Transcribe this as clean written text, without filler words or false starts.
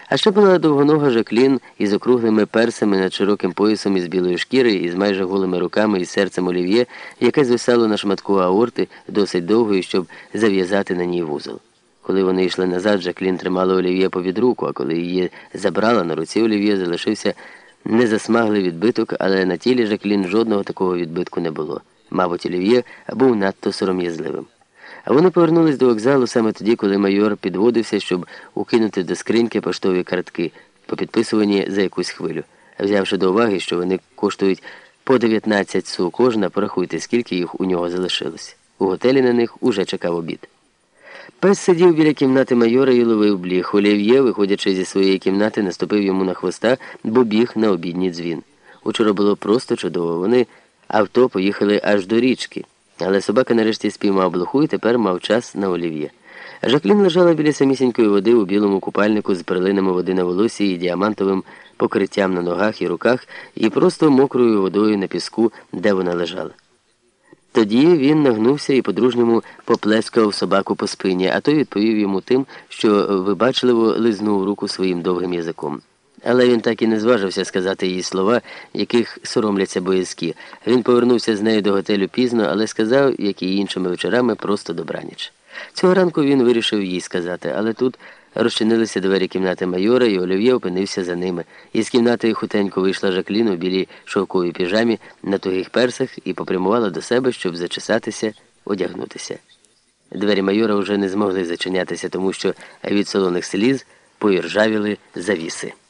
А ще була довгонога Жаклін із округлими персами над широким поясом із білої шкіри, із майже голими руками, із серцем Олів'є, яке звисало на шматку аорти досить довгою, щоб зав'язати на ній вузол. Коли вони йшли назад, Жаклін тримала Олів'є попід руку, а коли її забрала, на руці Олів'є залишився незасмаглий відбиток, але на тілі Жаклін жодного такого відбитку не було. Мабуть, Олів'є був надто сором'язливим. А вони повернулись до вокзалу саме тоді, коли майор підводився, щоб укинути до скриньки поштові картки, попідписувані за якусь хвилю. Взявши до уваги, що вони коштують по 19 су кожна, порахуйте, скільки їх у нього залишилось. У готелі на них уже чекав обід. Пес сидів біля кімнати майора і ловив бліх. Олів'є, виходячи зі своєї кімнати, наступив йому на хвоста, бо біг на обідній дзвін. Учора було просто чудово. Вони авто поїхали аж до річки. Але собака нарешті спіймав блоху і тепер мав час на Олів'є. Жаклін лежала біля самісінької води у білому купальнику з перлинами води на волосі і діамантовим покриттям на ногах і руках, і просто мокрою водою на піску, де вона лежала. Тоді він нагнувся і по-дружньому поплескав собаку по спині, а той відповів йому тим, що вибачливо лизнув руку своїм довгим язиком. Але він так і не зважився сказати їй слова, яких соромляться боязкі. Він повернувся з нею до готелю пізно, але сказав, як і іншими вечорами, просто добраніч. Цього ранку він вирішив їй сказати, але тут розчинилися двері кімнати майора, і Олів'є опинився за ними. Із кімнати хутенько вийшла Жаклін у білій шовковій піжамі на тугих персах і попрямувала до себе, щоб зачесатися, одягнутися. Двері майора вже не змогли зачинятися, тому що від солоних сліз поіржавіли завіси.